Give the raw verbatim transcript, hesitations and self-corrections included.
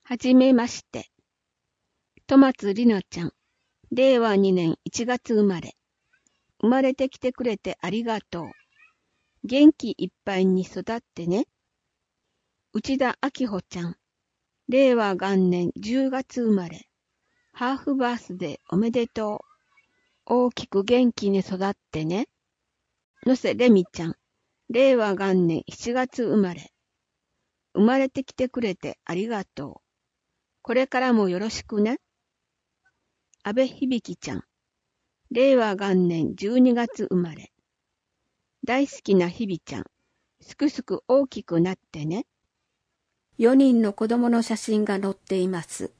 はじめまして。戸松里奈ちゃん。れいわにねんいちがつ生まれ。生まれてきてくれてありがとう。元気いっぱいに育ってね。内田明穂ちゃん。れいわがんねんじゅうがつ生まれ。ハーフバースデーおめでとう。大きく元気に育ってね。野瀬れみちゃん。れいわがんねんしちがつ生まれ。生まれてきてくれてありがとう。これからもよろしくね。阿部響ちゃん。れいわがんねんじゅうにがつ生まれ。大好きなひびちゃん。すくすく大きくなってね。 よにんの子供の写真が載っています。